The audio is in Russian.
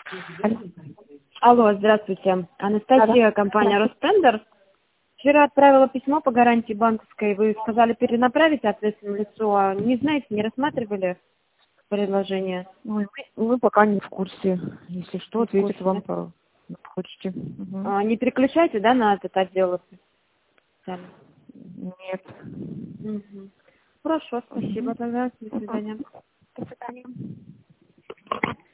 Алло, здравствуйте. Анастасия, компания Ростендер. Вчера отправила письмо по гарантии банковской. Вы сказали перенаправить ответственному лицу, а не знаете, не рассматривали предложение? Мы пока не в курсе. Если что, Не в ответят курсе, вам да? по почте. Угу. Не переключайте, да, на этот отдел? Специально? Нет. Мгм. Хорошо, спасибо Угу. тогда. До свидания. До свидания.